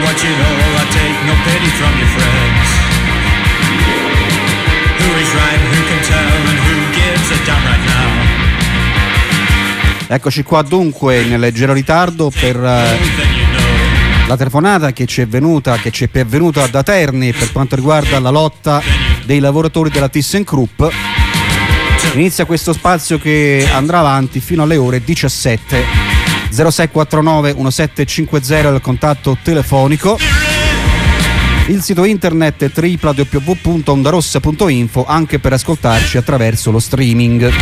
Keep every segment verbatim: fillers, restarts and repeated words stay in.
watch it all, I take no pity from your friends. Who is right, who can tell, and who gives a damn right now? Eccoci qua dunque in leggero ritardo per uh, la telefonata che ci è venuta, che ci è pervenuta da Terni per quanto riguarda la lotta dei lavoratori della ThyssenKrupp. Inizia questo spazio che andrà avanti fino alle ore diciassette. Zero sei quattro nove uno sette cinque zero è il contatto telefonico. Il sito internet è w w w punto ondarossa punto info anche per ascoltarci attraverso lo streaming.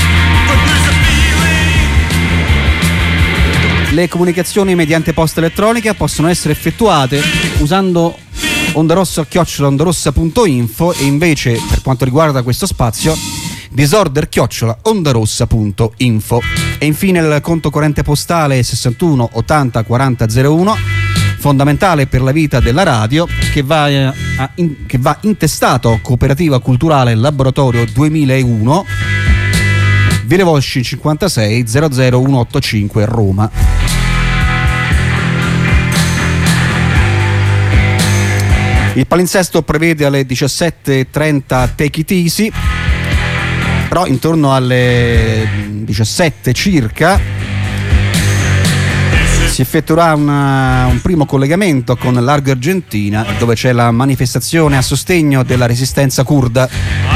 Le comunicazioni mediante posta elettronica possono essere effettuate usando ondarossa chiocciola ondarossa punto info e invece per quanto riguarda questo spazio disorder chiocciola ondarossa punto info. E infine il conto corrente postale sessantuno ottanta quaranta zero uno, fondamentale per la vita della radio, che va, a, in, che va intestato Cooperativa Culturale Laboratorio duemilauno, Viale Volsci cinquantasei zero zero uno otto cinque Roma. Il palinsesto prevede alle diciassette e trenta Take It Easy, però intorno alle diciassette circa si effettuerà una, un primo collegamento con Largo Argentina, dove c'è la manifestazione a sostegno della resistenza curda.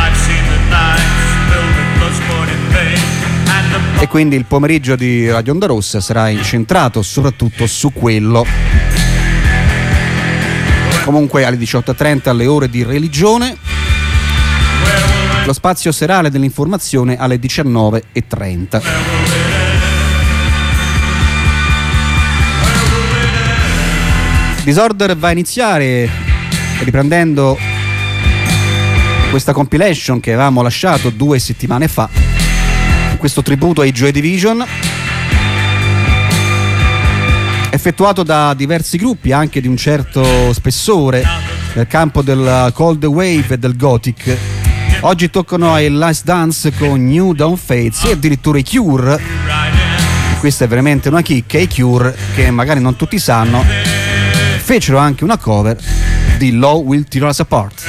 E quindi il pomeriggio di Radio Onda Rossa sarà incentrato soprattutto su quello. Comunque alle diciotto e trenta alle ore di religione, lo spazio serale dell'informazione alle diciannove e trenta. Disorder va a iniziare riprendendo questa compilation che avevamo lasciato due settimane fa, questo tributo ai Joy Division, effettuato da diversi gruppi anche di un certo spessore nel campo del cold wave e del gothic. Oggi toccano ai Last Dance con New Dawn Fates e addirittura i Cure. Questa è veramente una chicca. I Cure, che magari non tutti sanno, fecero anche una cover di Law Will Tear Us Apart.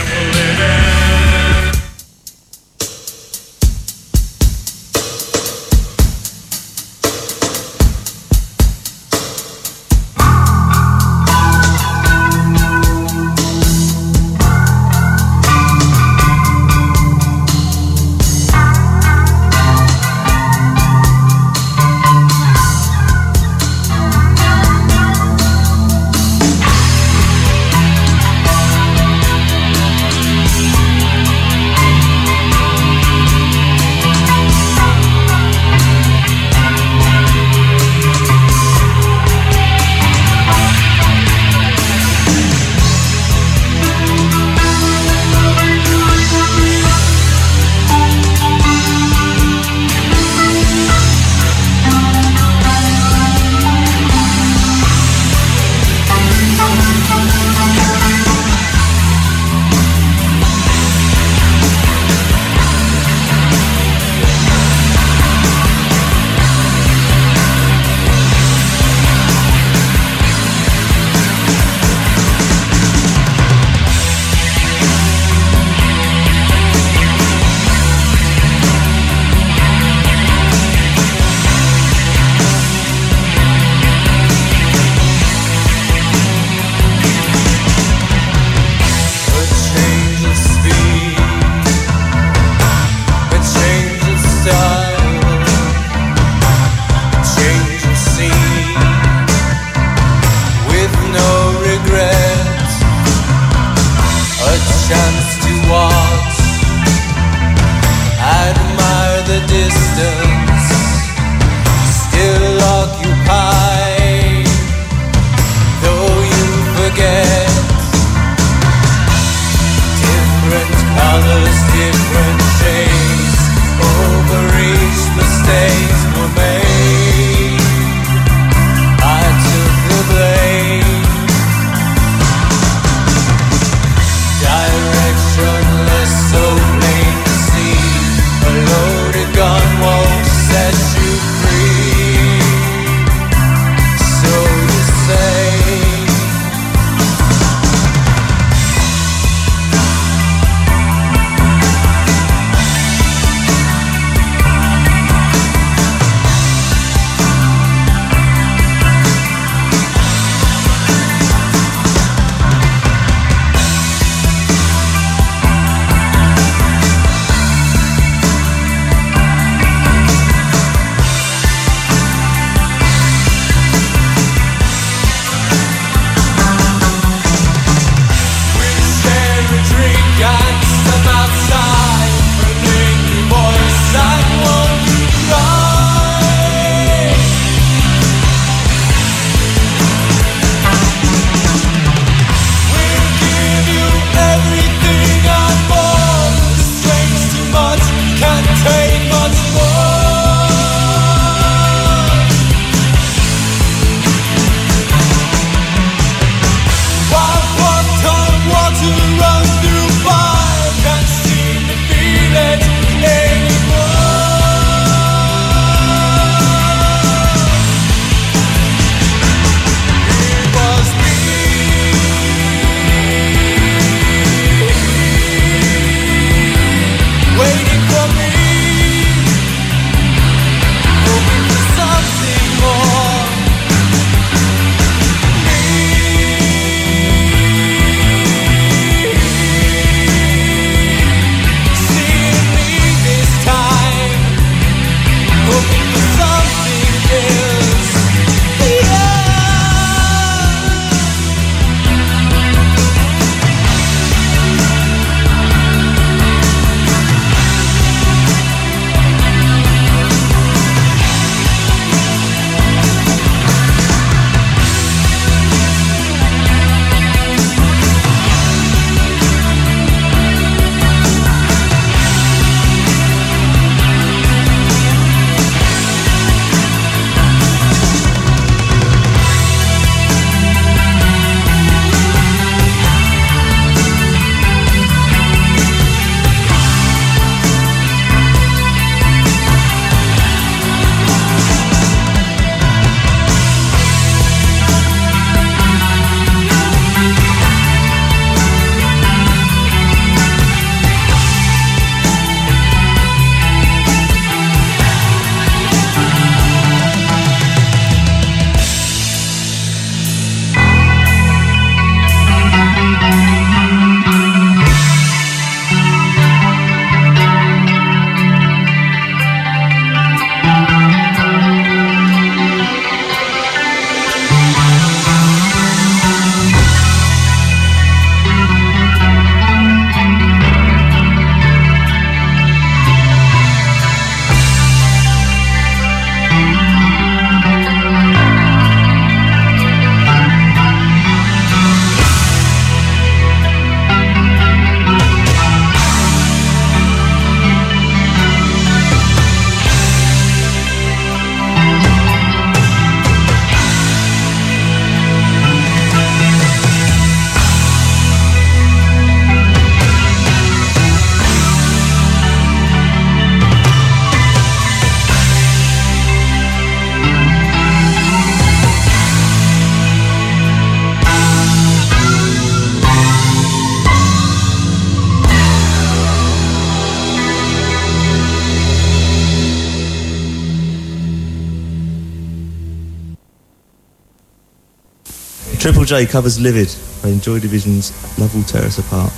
Triple J covers Livid by Joy Division's Love Will Tear Us Apart.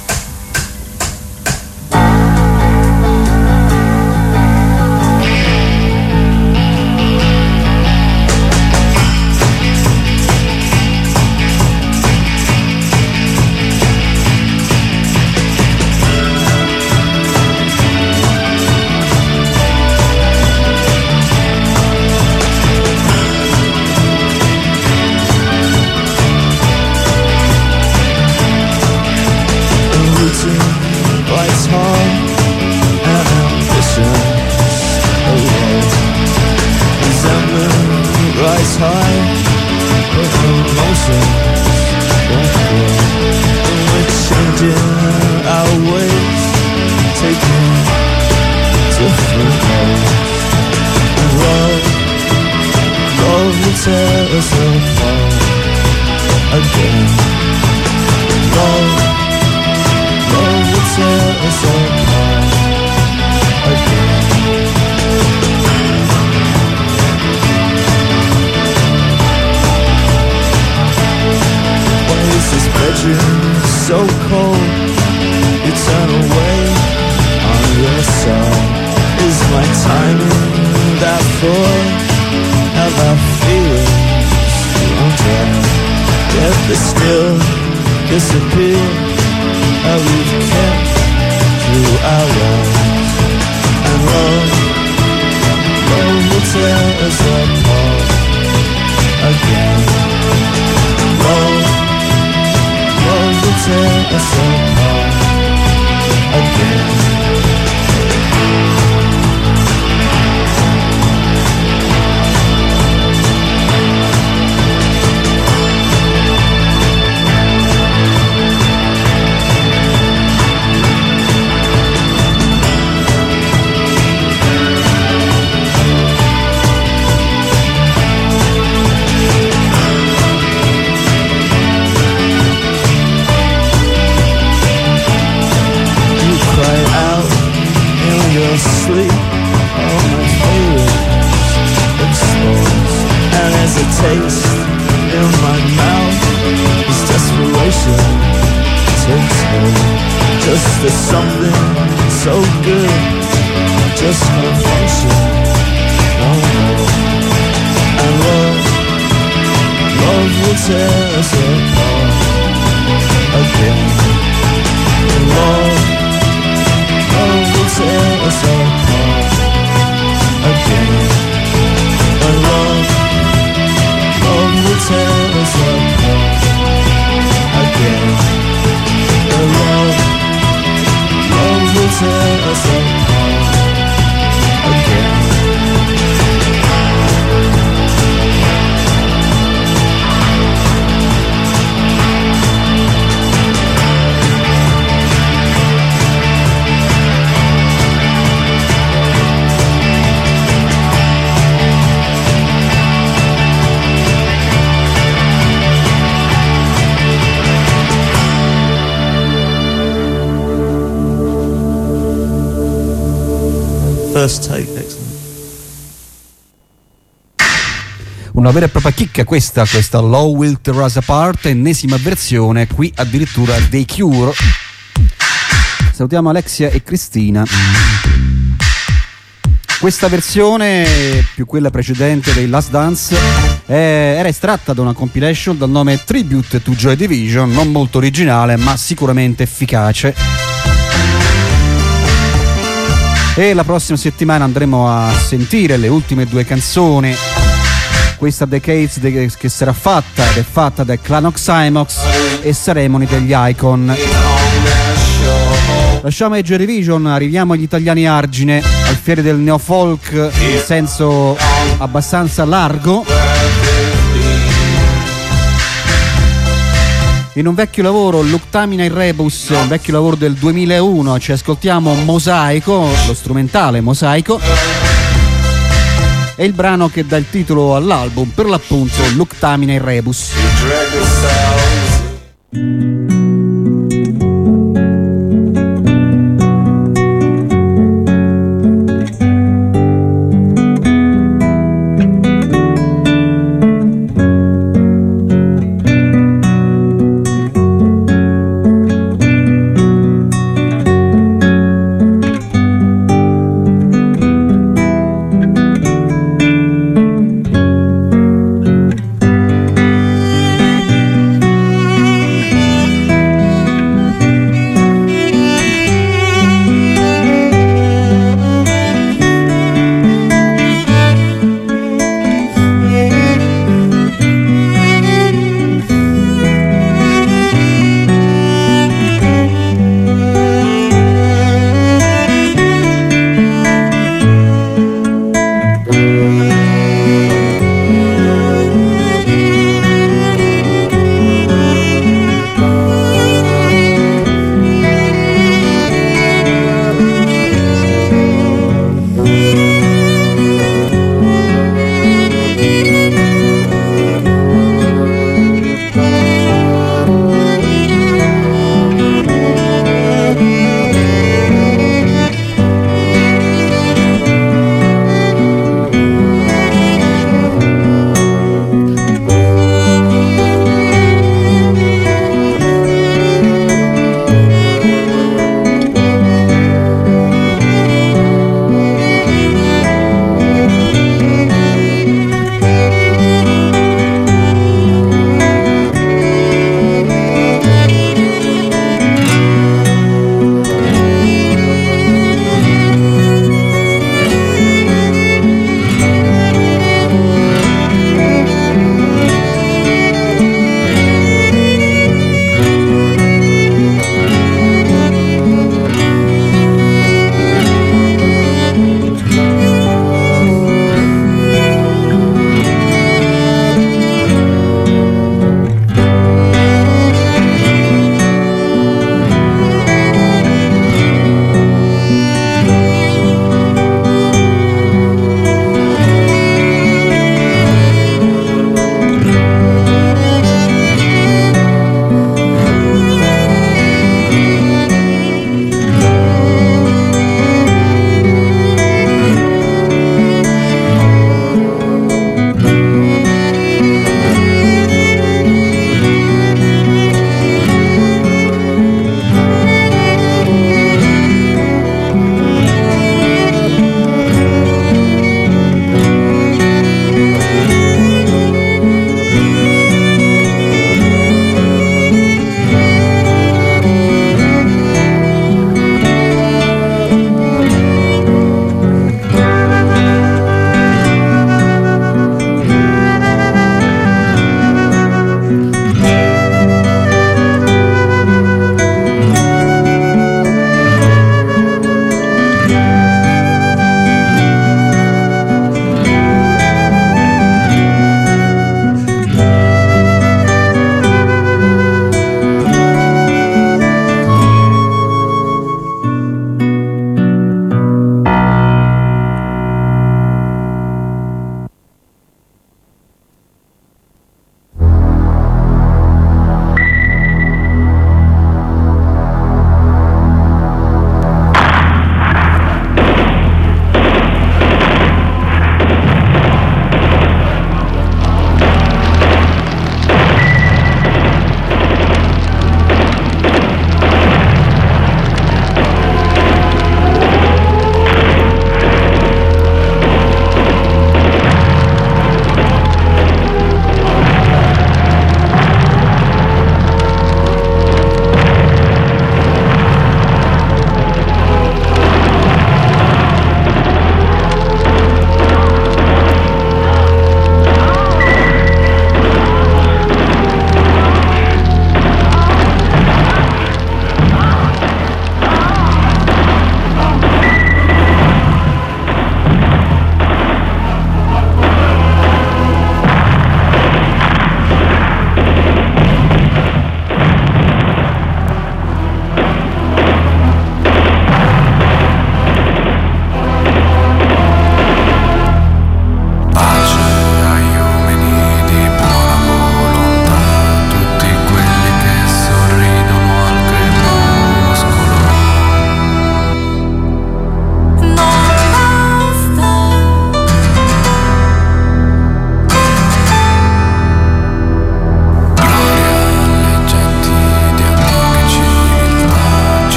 First take, excellent. Una vera e propria chicca questa, questa Love Will Tear Us Apart, ennesima versione, qui addirittura dei Cure. Salutiamo Alexia e Cristina. Questa versione, più quella precedente dei Last Dance, eh, era estratta da una compilation dal nome Tribute to Joy Division, non molto originale ma sicuramente efficace. E la prossima settimana andremo a sentire le ultime due canzoni. Questa Decades che sarà fatta ed è fatta da Clan Oxymox e Ceremony degli Icon. Lasciamo i Joy Division, arriviamo agli italiani argine, alfieri del neofolk in senso abbastanza largo. In un vecchio lavoro, Luctamina in Rebus, un vecchio lavoro del duemilauno, ci ascoltiamo Mosaico, lo strumentale Mosaico, e il brano che dà il titolo all'album, per l'appunto Luctamina in Rebus.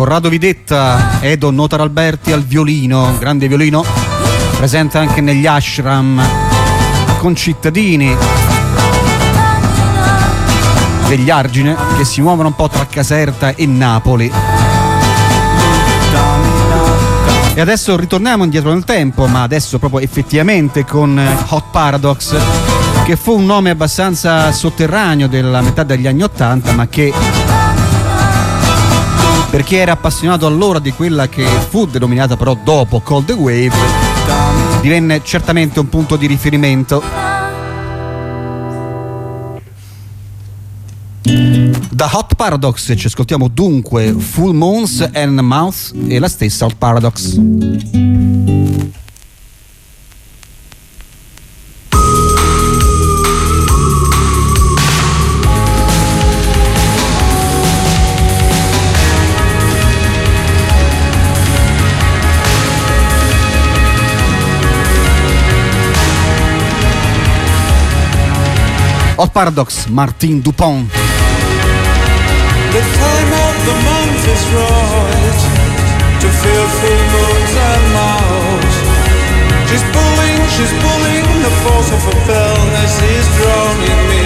Corrado Videtta, Edo Notaralberti al violino, grande violino, presente anche negli ashram con cittadini degli Argine che si muovono un po' tra Caserta e Napoli. E adesso ritorniamo indietro nel tempo, ma adesso proprio effettivamente con Hot Paradox, che fu un nome abbastanza sotterraneo della metà degli anni ottanta, ma che per chi era appassionato allora di quella che fu denominata però dopo Cold Wave, divenne certamente un punto di riferimento. Da Hot Paradox ci ascoltiamo dunque Full Moons and Mouths e la stessa Hot Paradox. Hot Paradox, Martin Dupont. The time of the month is right to feel full moons and mouths. She's pulling, she's pulling, the force of her wellness is drowning me.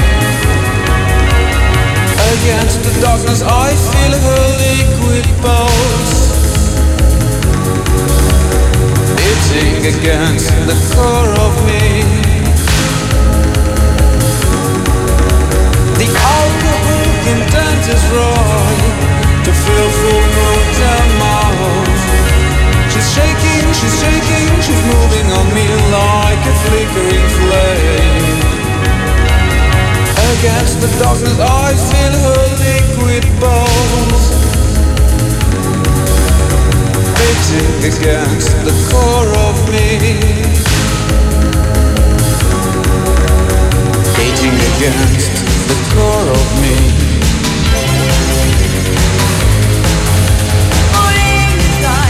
Against the darkness I feel her liquid pulse beating against the core of me. The alcohol content is right to feel full moons and mouths. She's shaking, she's shaking, she's moving on me like a flickering flame. Against the darkness I feel her liquid bones beating against the core of me. Beating against the core of me. Pulling the sky,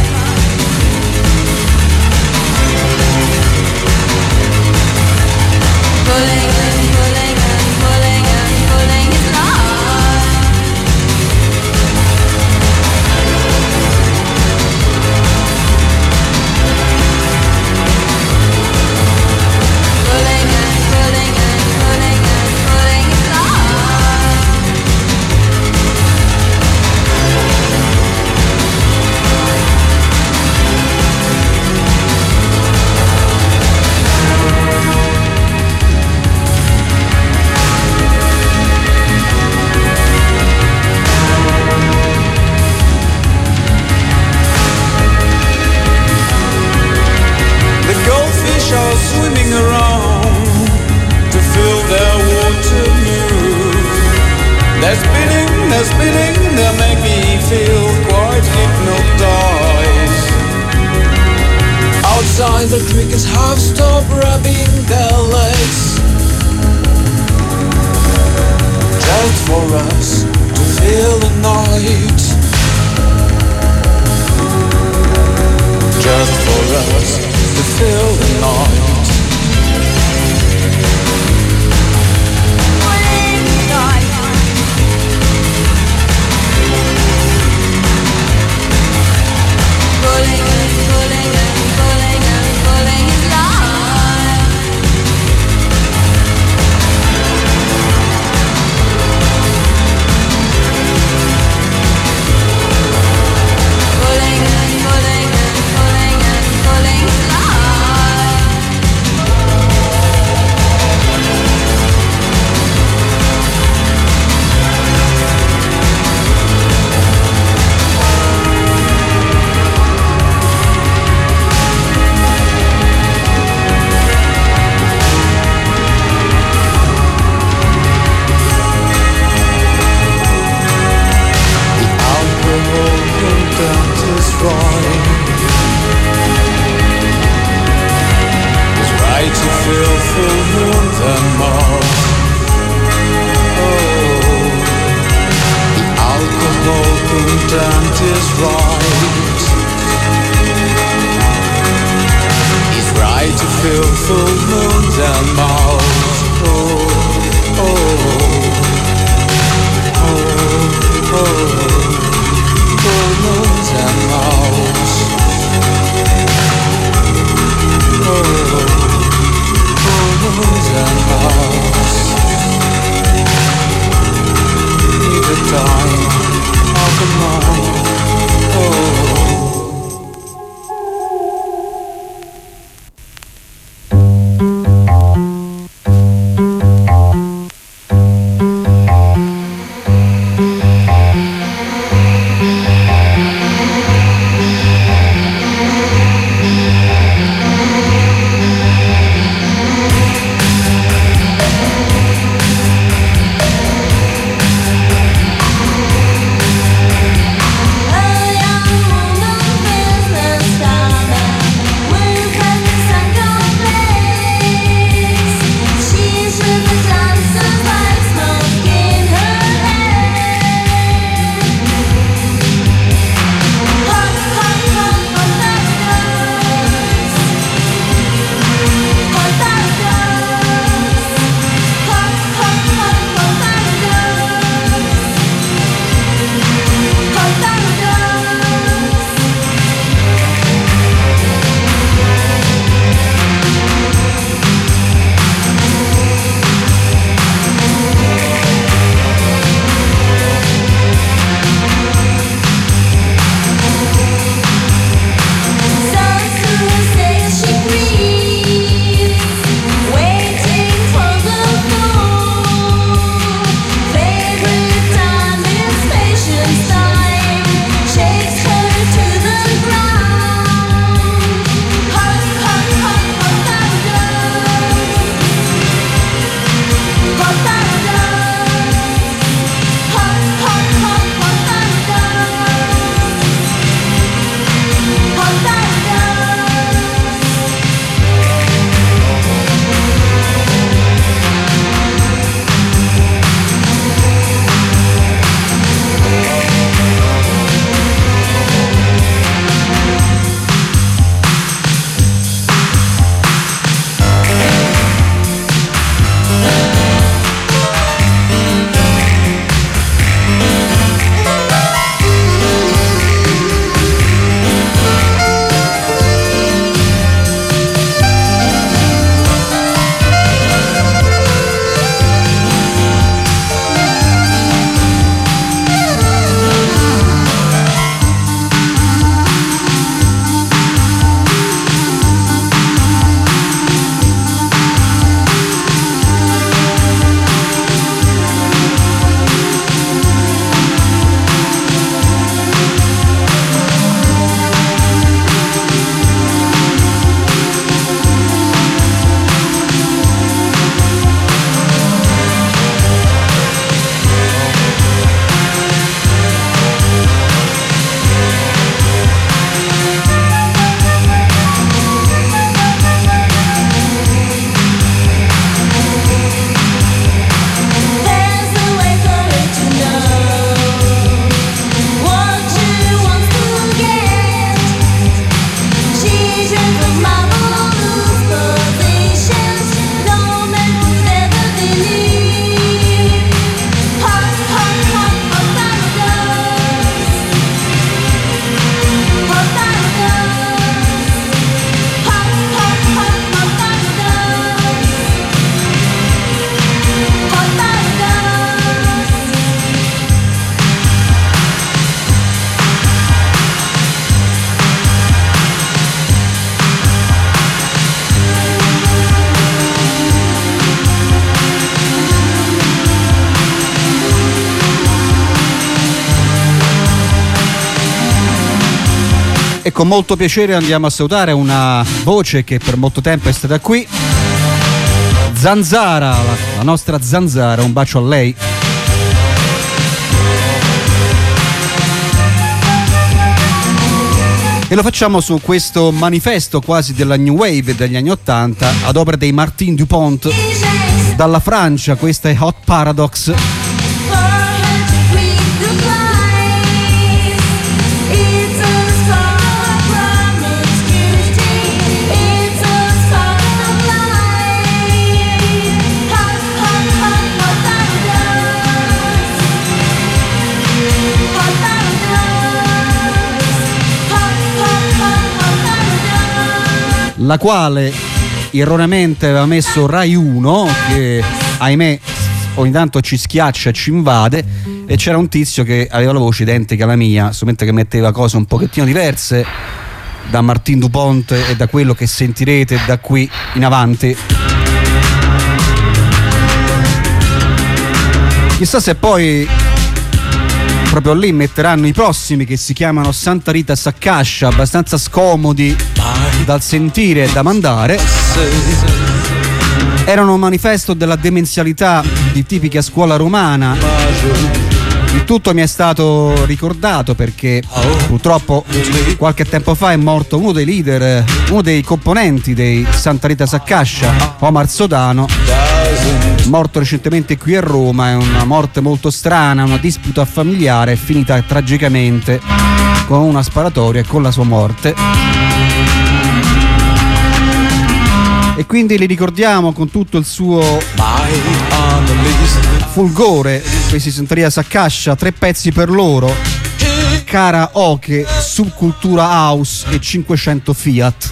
pulling and pulling and pulling and pulling his life. Pulling and pulling and pulling and pulling his life. The goldfish are swimming around to fill their water muse. They're spinning, they're spinning, they make me feel quite hypnotized. Outside the crickets have stopped rubbing their legs, just for us to feel the night. Just for us to feel the night. Pulling the sky, pulling and pulling and pulling and pulling his life. Pulling and pulling and pulling and pulling his life. The alcohol content is right. It's right to feel full moons and Mars. Oh, the alcohol content is right. It's right to feel full moons and Mars. Oh, oh, oh, oh, oh. con molto piacere andiamo a salutare una voce che per molto tempo è stata qui, Zanzara, la, la nostra Zanzara, un bacio a lei. E lo facciamo su questo manifesto quasi della New Wave degli anni ottanta ad opera dei Martin Dupont. Dalla Francia, questa è Hot Paradox. La quale erroneamente aveva messo Rai uno, che ahimè ogni tanto ci schiaccia e ci invade, e c'era un tizio che aveva la voce identica alla mia, solamente che metteva cose un pochettino diverse da Martin Dupont e da quello che sentirete da qui in avanti. Chissà se poi proprio lì metteranno i prossimi, che si chiamano Santa Rita Saccascia, abbastanza scomodi dal sentire e da mandare. Erano un manifesto della demenzialità di tipica scuola romana. Il tutto mi è stato ricordato perché purtroppo qualche tempo fa è morto uno dei leader, uno dei componenti dei Santa Rita Saccascia, Omar Sodano, morto recentemente qui a Roma. È una morte molto strana, una disputa familiare, è finita tragicamente con una sparatoria e con la sua morte. E quindi li ricordiamo con tutto il suo fulgore, questi Santa Rita Saccascia, tre pezzi per loro, Karaoke, Subcultura House e cinquecento Fiat.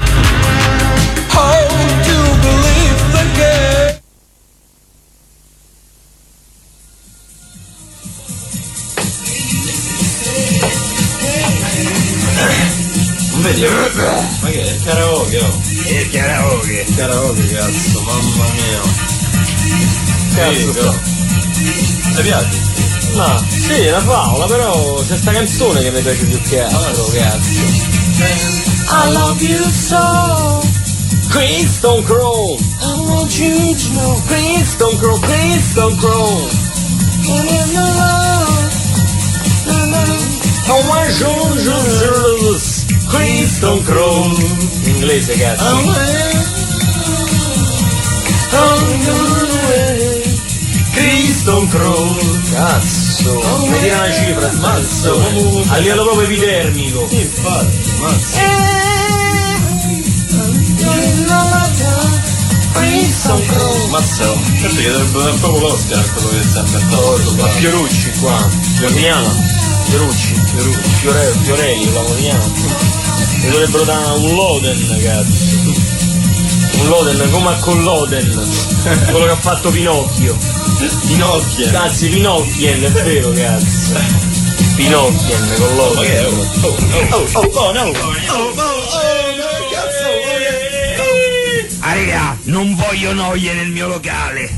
Vedi? Ma che è il karaoke? Oh? Il karaoke? Il karaoke, cazzo, mamma mia. Cazzo, sì, ti piace? No, sì, la faula, però c'è sta canzone che mi piace più che altro, cazzo. I love you so. Chris Stone Crow. I want you to know. Chris Stone Crow, Chris Stone Crow. And in the love. Oh my God, Keystone Crow. In inglese, cazzo. Keystone Crow. Cazzo. Mi tira una cifra, mazzo. A livello proprio epidermico. Sì, infatti, mazzo. Keystone Crow. Mazzo. Certo che dovrebbe dare proprio l'Oscar a quello che sta inventando. Ma Fiorucci qua. Fioriano. Fiorucci, Fiorucci, Fiore, Fiorelli, la vogliamo. Mi dovrebbero dare un Loden, cazzo. Un Loden come a con Loden. Quello che ha fatto Pinocchio. Pinocchio. Cazzo, Pinocchien, è vero, cazzo. Pinocchien con Loden. Ma che è? Oh, oh, oh, oh, no. Oh, oh, oh, cazzo. Ah, raga, non voglio noie nel mio locale.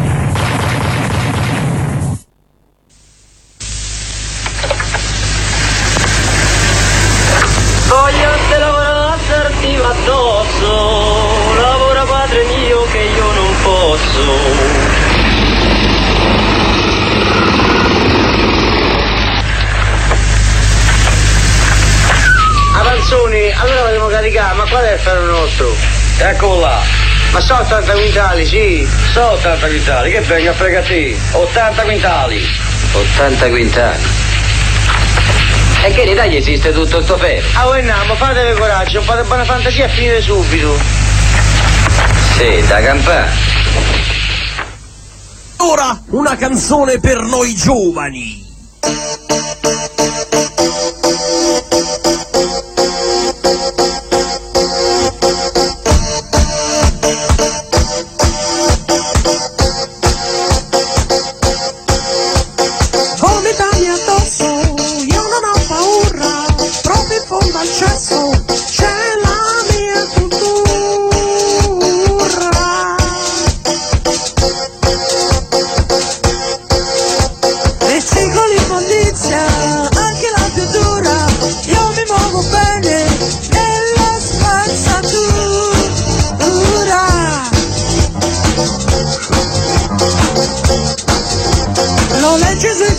Voglio te lavorarti addosso, lavora padre mio che io non posso. Avanzoni, allora dobbiamo caricare, ma qual è il ferro nostro? Eccolo là. Ma so ottanta quintali, sì. So ottanta quintali, che venga a frega te. ottanta quintali. ottanta quintali. E che in Italia esiste tutto sto ferro? Ah, voi andiamo, fatevi coraggio, un po' di buona fantasia e finire subito. Sì, da campare. Ora una canzone per noi giovani. Secoli fondizzi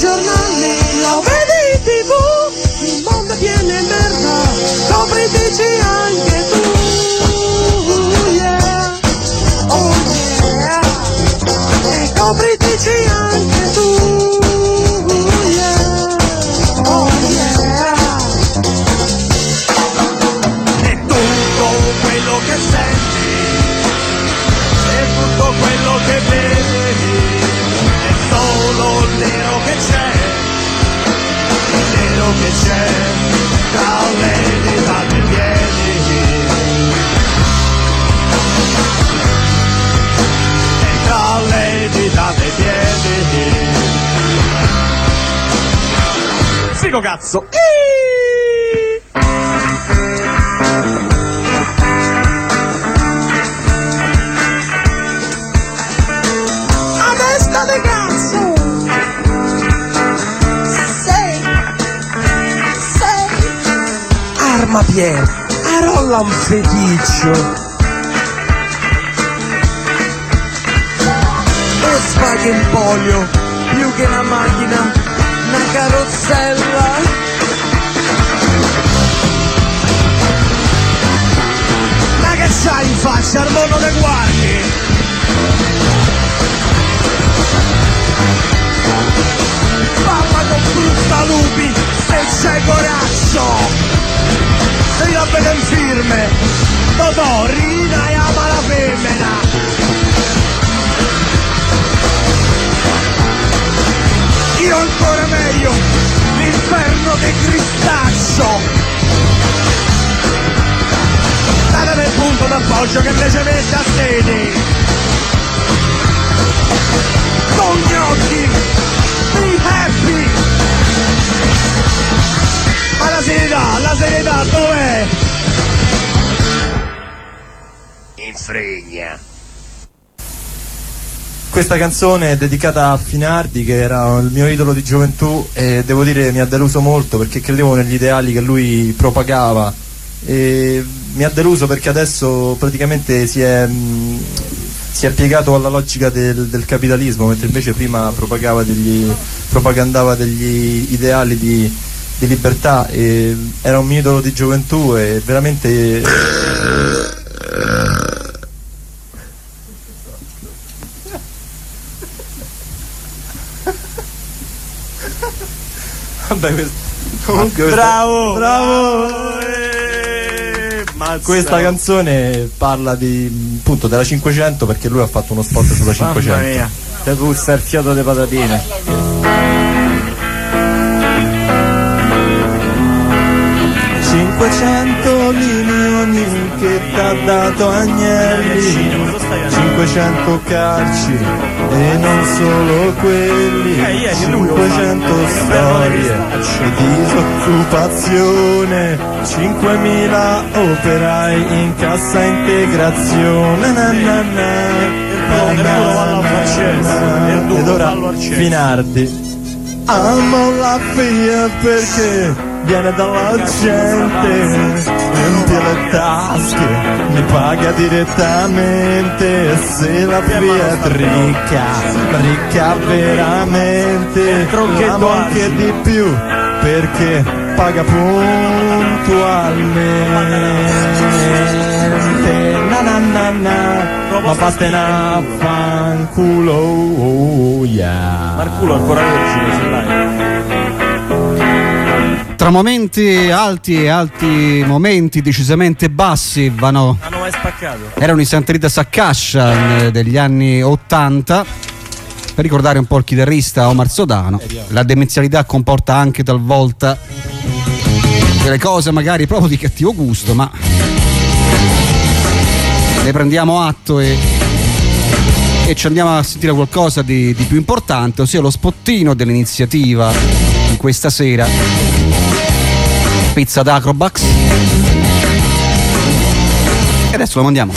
giornali, lo vedi in tv, il mondo viene merda, copritici anche tu, yeah, oh yeah, e copritici anche tu, yeah, oh yeah. E tutto quello che senti, e tutto quello che vedi, è solo il nero che c'è, il nero che c'è tra le dita dei piedi, e tra le dita dei piedi. Figo cazzo! A testa di cazzo! Sei, sei, Arma piena, arolla un feticcio e spaghi in polio, più che una macchina, una carrozzella. Ma che c'hai in faccia, al mondo dei guardi? Parla con fruttalupi, se c'è coraggio. Se io vedo in firme, Totò rida e ama la femmina. Io ancora meglio, l'inferno di cristaccio. Datemi il punto d'appoggio che invece mette a sedi. Con gli occhi, be happy. Ma la serietà, la serietà dov'è? In fregna. Questa canzone è dedicata a Finardi, che era il mio idolo di gioventù, e devo dire mi ha deluso molto perché credevo negli ideali che lui propagava, e mi ha deluso perché adesso praticamente si è, mh, si è piegato alla logica del, del capitalismo, mentre invece prima propagava degli, propagandava degli ideali di, di libertà, e era un mio idolo di gioventù e veramente... Vabbè, questo... comunque questa... Bravo! Bravo! Eh, mazza. Questa canzone parla di, appunto, della cinquecento, perché lui ha fatto uno spot sulla cinquecento. Mamma mia, te puzza il fiato di patatine. cinquecento milioni che t'ha dato Agnelli, cinquecento carci e non solo quelli, cinquecento storie di disoccupazione, cinquemila operai in cassa integrazione, na na na, na na na, ed ora Finardi. Amo la Fiat perché viene dalla gente, riempie le tasche, mi paga direttamente. Se la Fiat ricca, ricca veramente, l'amo anche di più perché paga puntualmente. Na na na na, ma vattene a fanculo, oh yeah. Marculo ancora vergine, ce l'hai? Tra momenti alti e alti momenti decisamente bassi vanno, Hanno mai spaccato? erano i Santa Rita Saccascia degli anni ottanta. Per ricordare un po' il chitarrista Omar Sodano, la demenzialità comporta anche talvolta delle cose magari proprio di cattivo gusto, ma ne prendiamo atto e, e ci andiamo a sentire qualcosa di, di più importante, ossia lo spottino dell'iniziativa di questa sera, Pizza d'Acrobax. E adesso lo mandiamo.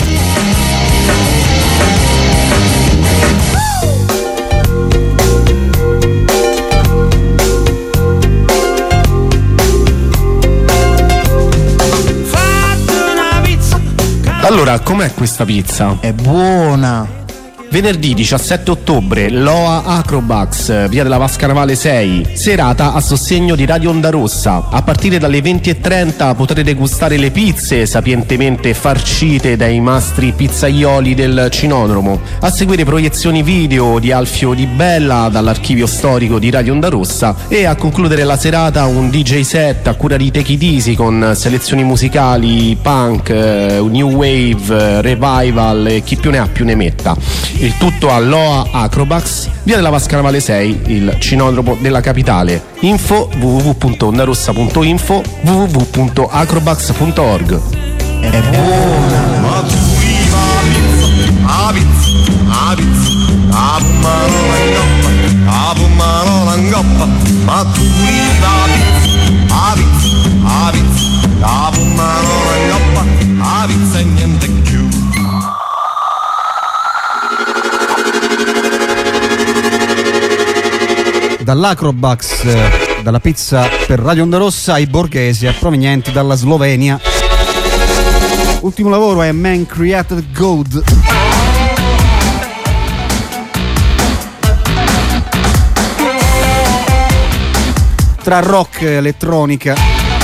Allora, com'è questa pizza? È buona. Venerdì diciassette ottobre, Loa Acrobax, via della Vasca Navale sei, serata a sostegno di Radio Onda Rossa. A partire dalle venti e trenta potrete gustare le pizze sapientemente farcite dai mastri pizzaioli del Cinodromo. A seguire proiezioni video di Alfio Di Bella dall'archivio storico di Radio Onda Rossa e a concludere la serata un D J set a cura di Take It Easy con selezioni musicali punk, new wave, revival e chi più ne ha più ne metta. Il tutto a Loa Acrobax, via della Vasca Navale sei, il cinodromo della capitale. Info w w w punto ondarossa punto info, w w w punto acrobax punto org. È buona! Dall'Acrobax, dalla pizza per Radio Onda Rossa, ai borghesi provenienti dalla Slovenia. Ultimo lavoro è Man Created God. Tra rock e elettronica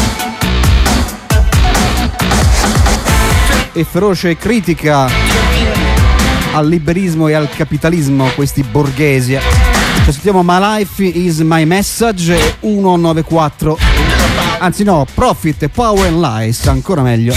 e feroce critica al liberismo e al capitalismo, questi borghesi. Ci sentiamo My Life is My Message centonovantaquattro, anzi no, Profit, Power and Lies, ancora meglio.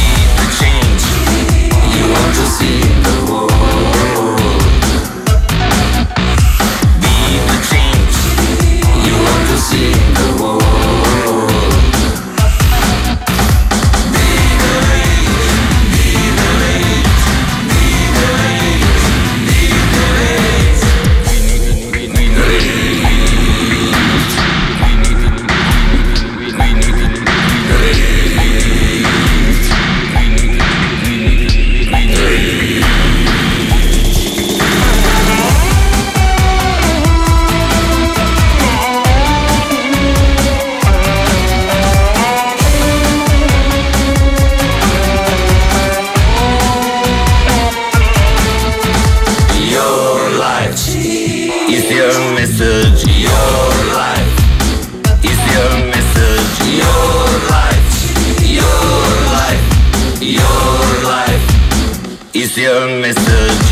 It's your message.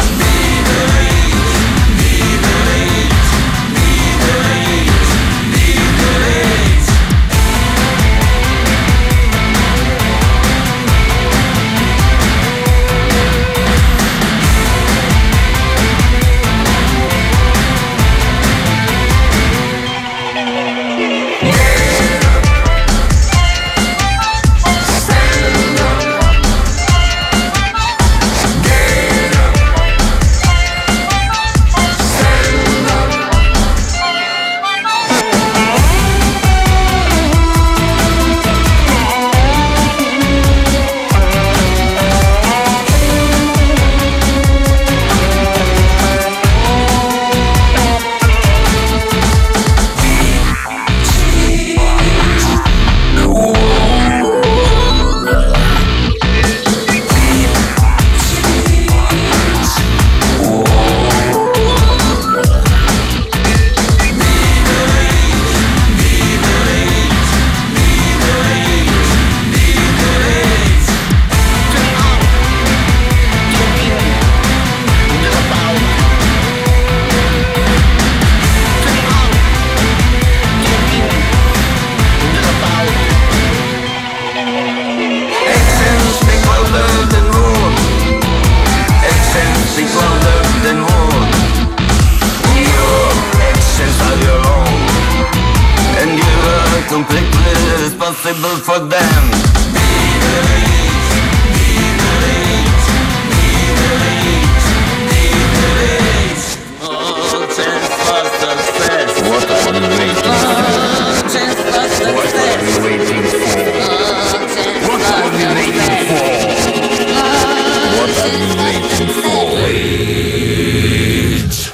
Completely responsible for them. What are you waiting for? What are you waiting for? What are you waiting for? What are you waiting for? Wait.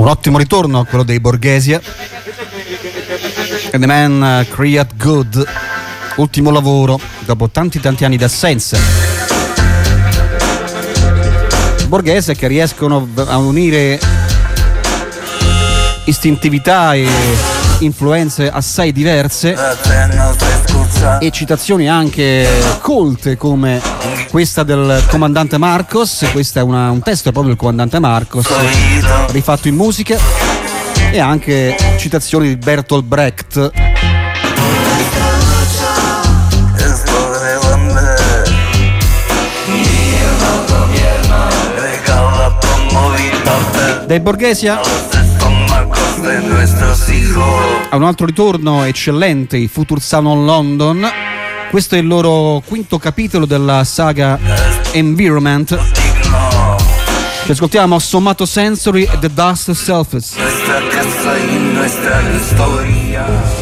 Un ottimo ritorno quello dei Borghesia. And the Man Create Good, ultimo lavoro dopo tanti tanti anni d'assenza. Borghese che riescono a unire istintività e influenze assai diverse e citazioni anche colte come questa del comandante Marcos. Questo è una, un testo proprio del comandante Marcos rifatto in musica, e anche citazioni di Bertolt Brecht. Dei Borghesia a un altro ritorno eccellente, i Future Sound of London. Questo è il loro quinto capitolo della saga Environment. Ci ascoltiamo Sommato Sensory e The Dust Selfies. Nuestra casa y nuestra historia.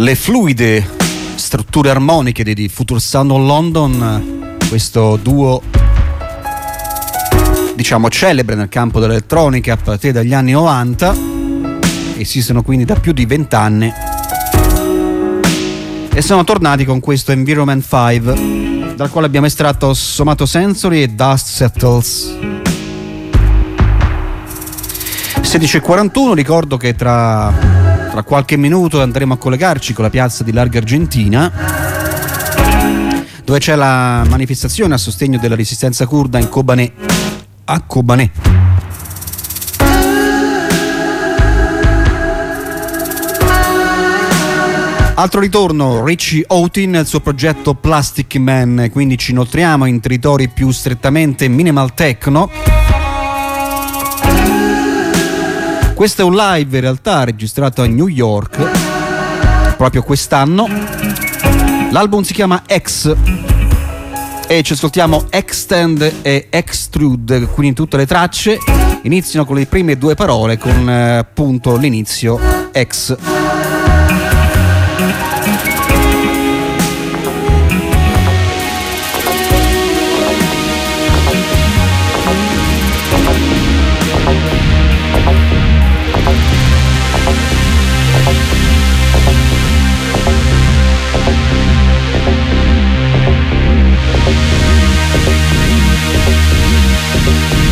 le fluide strutture armoniche di Future Sound of London, questo duo diciamo celebre nel campo dell'elettronica a partire dagli anni novanta, esistono quindi da più di vent'anni e sono tornati con questo Environment cinque, dal quale abbiamo estratto Somatosensory e Dust Settles. sedici e quarantuno, ricordo che tra, tra qualche minuto andremo a collegarci con la piazza di Larga Argentina, dove c'è la manifestazione a sostegno della resistenza curda in Kobané, a Kobané. Altro ritorno, Richie Houghton e il suo progetto Plastic Man, quindi ci inoltriamo in territori più strettamente minimal techno. Questo è un live in realtà registrato a New York proprio quest'anno. L'album si chiama X e ci ascoltiamo Extend e Extrude, quindi tutte le tracce iniziano con le prime due parole con eh, appunto l'inizio X.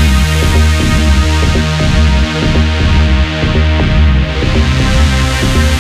We'll be right back.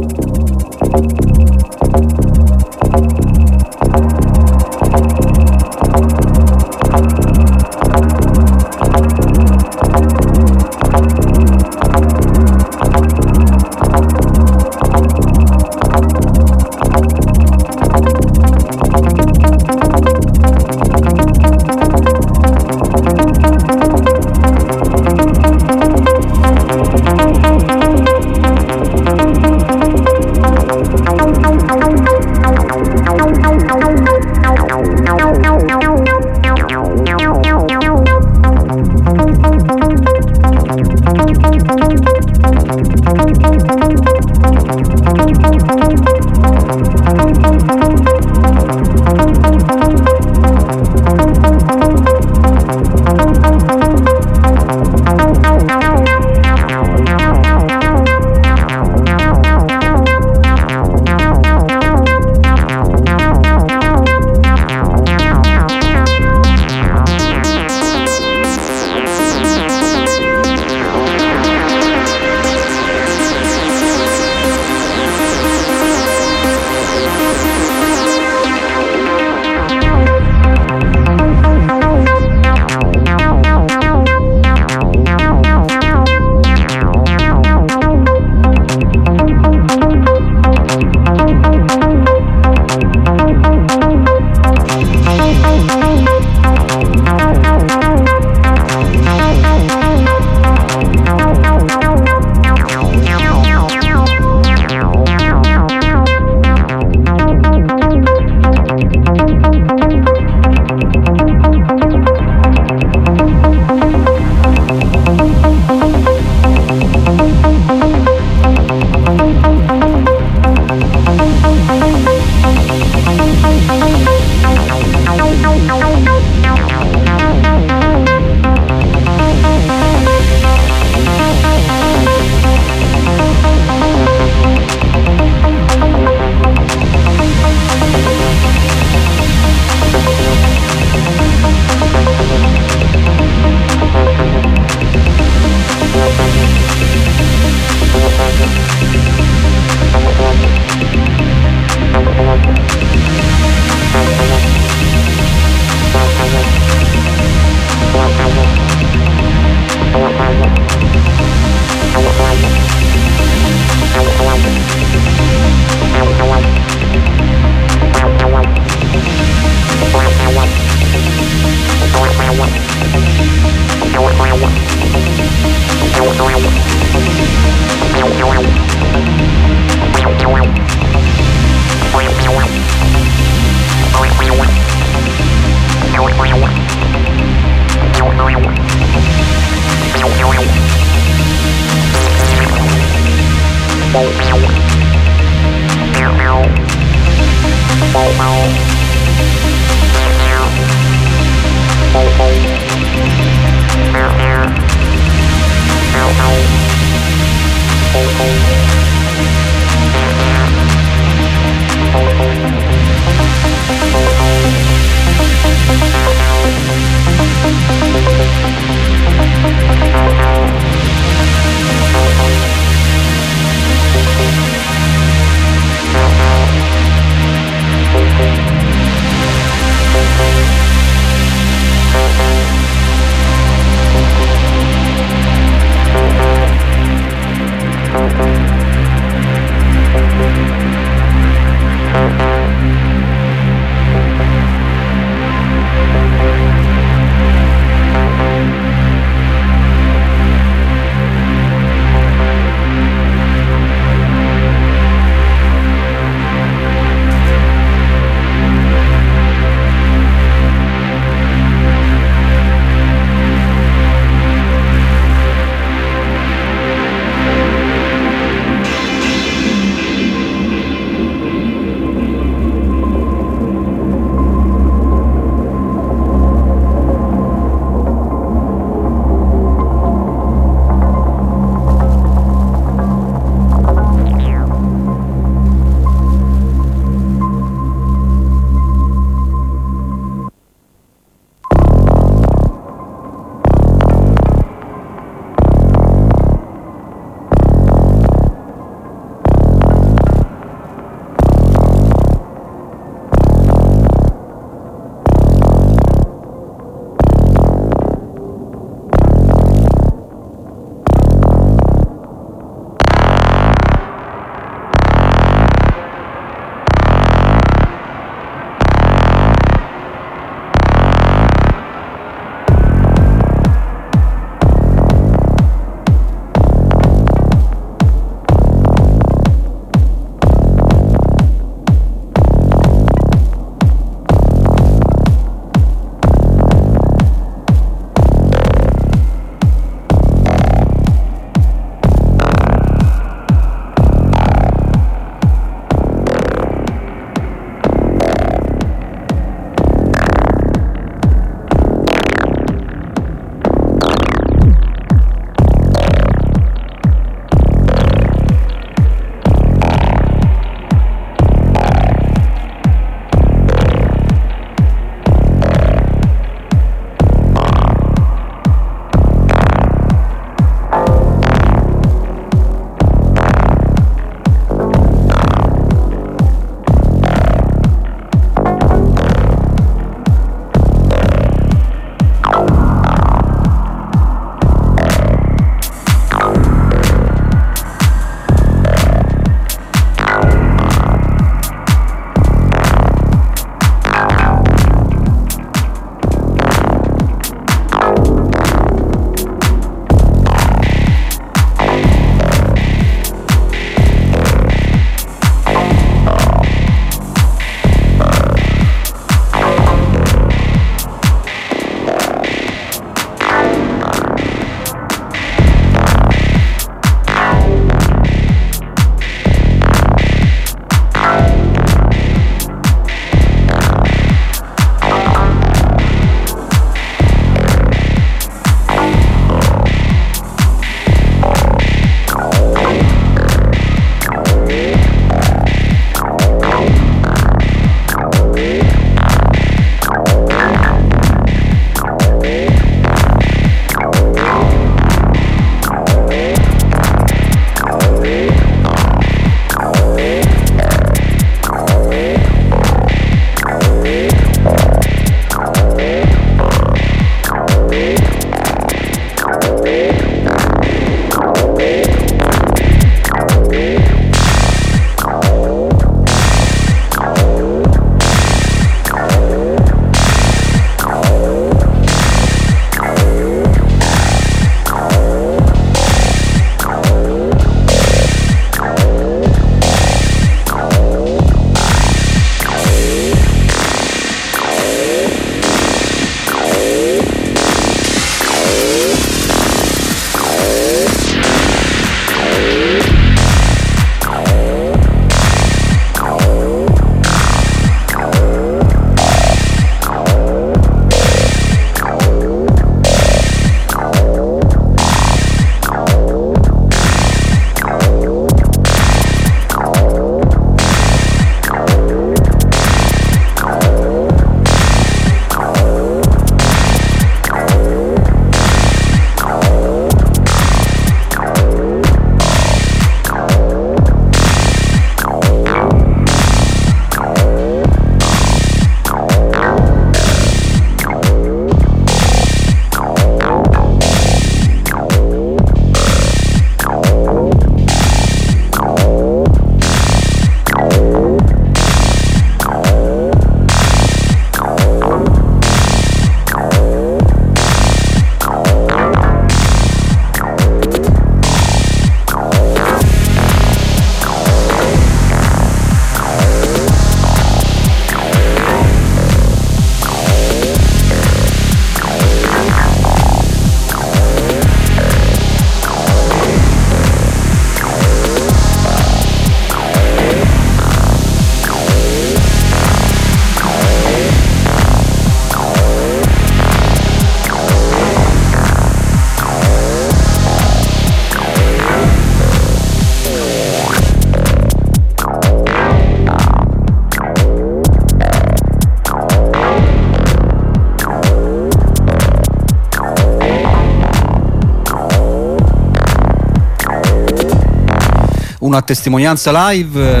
una testimonianza live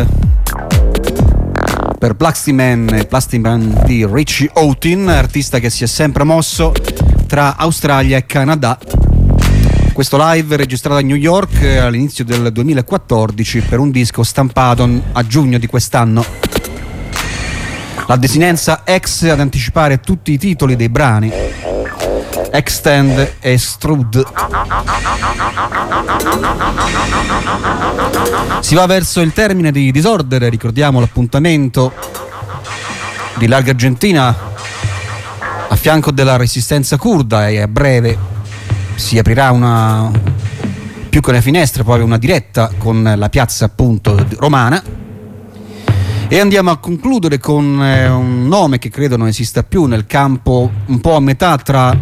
per Plastic Man, Plastic Man di Richie Houghton, artista che si è sempre mosso tra Australia e Canada. Questo live registrato a New York all'inizio del duemilaquattordici per un disco stampato a giugno di quest'anno. La desinenza X ad anticipare tutti i titoli dei brani, Extend e Extrude. Si va verso il termine di Disorder, ricordiamo l'appuntamento di Larga Argentina a fianco della resistenza curda, e a breve si aprirà una, più che una finestra, proprio una diretta con la piazza appunto romana. E andiamo a concludere con eh, un nome che credo non esista più nel campo, un po' a metà tra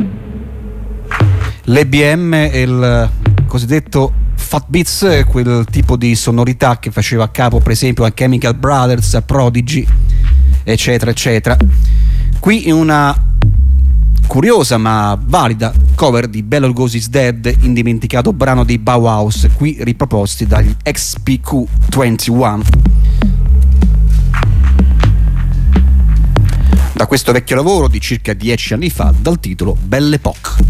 l'E B M e il cosiddetto Fat Beats, quel tipo di sonorità che faceva a capo per esempio a Chemical Brothers, a Prodigy, eccetera eccetera. Qui in una curiosa ma valida cover di Bela Lugosi's Dead, indimenticato brano dei Bauhaus, qui riproposti dagli X P Q ventuno. Da questo vecchio lavoro di circa dieci anni fa, dal titolo Belle Époque.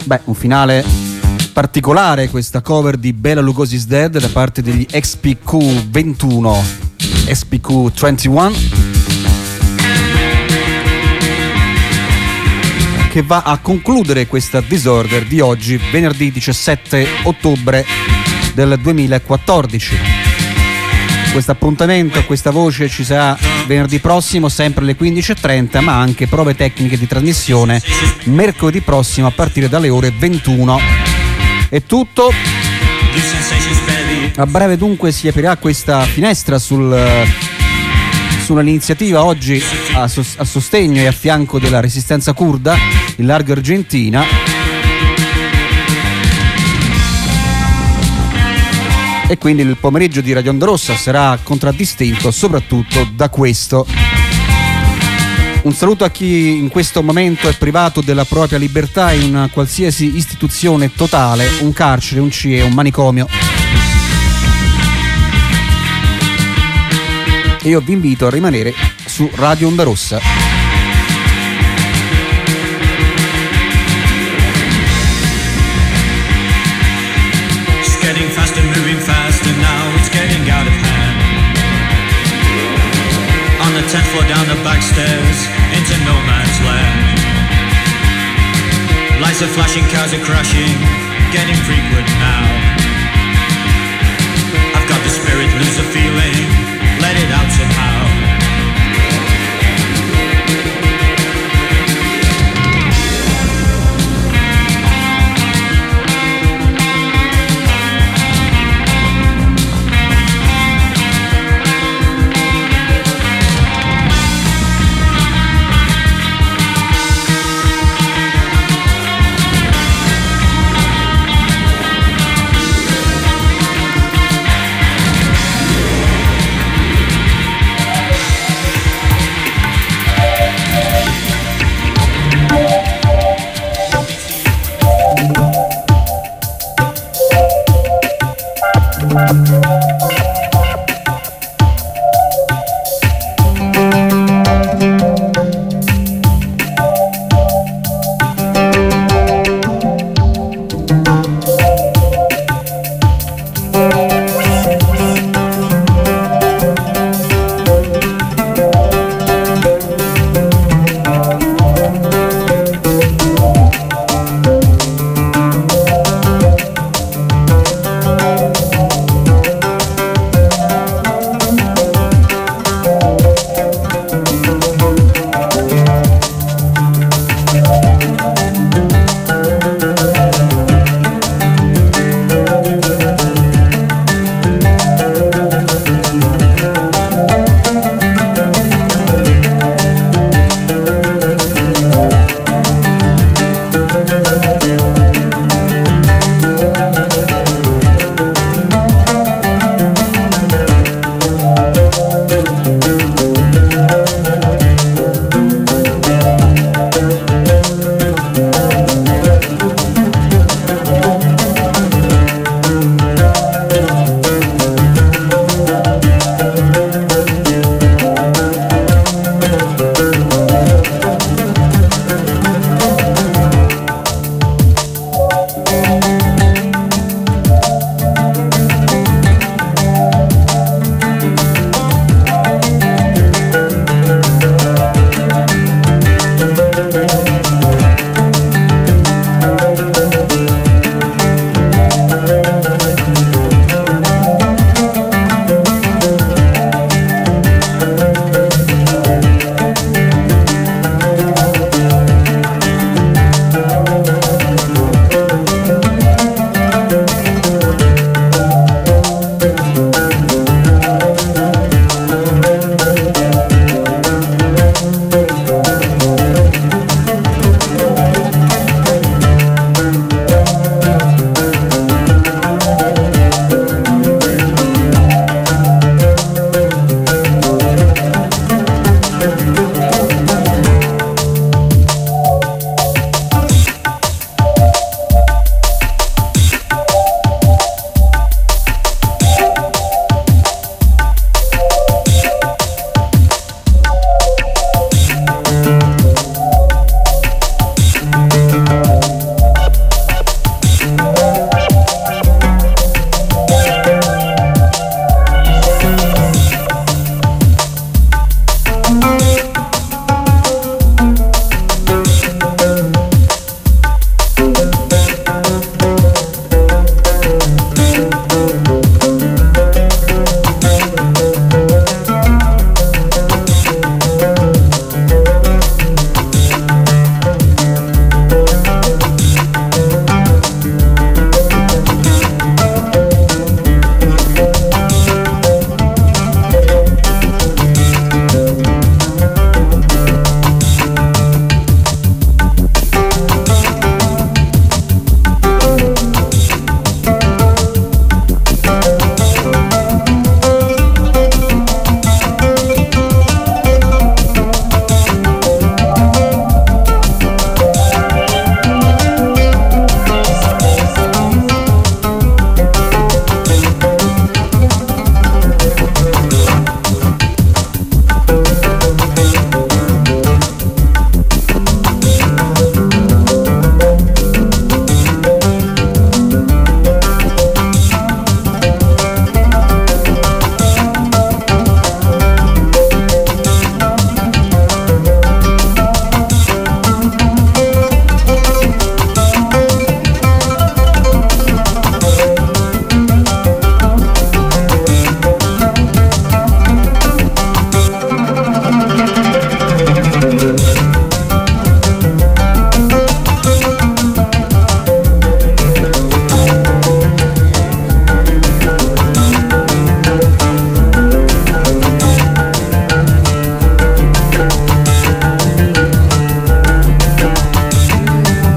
Beh, un finale particolare questa cover di Bela Lugosi's Dead da parte degli X P Q ventuno, X P Q ventuno, che va a concludere questa Disorder di oggi, venerdì diciassette ottobre del duemilaquattordici. Questo appuntamento, questa voce ci sarà venerdì prossimo, sempre alle quindici e trenta, ma anche prove tecniche di trasmissione mercoledì prossimo a partire dalle ore ventuno. È tutto. A breve dunque si aprirà questa finestra sul, sull'iniziativa oggi a, sos- a sostegno e a fianco della resistenza curda in larga Argentina. E quindi il pomeriggio di Radio Onda Rossa sarà contraddistinto soprattutto da questo. Un saluto a chi in questo momento è privato della propria libertà in una qualsiasi istituzione totale, un carcere, un C I E, un manicomio. E io vi invito a rimanere su Radio Onda Rossa. Faster, moving faster, now it's getting out of hand. On the tenth floor down the back stairs, into no man's land. Lights are flashing, cars are crashing, getting frequent now.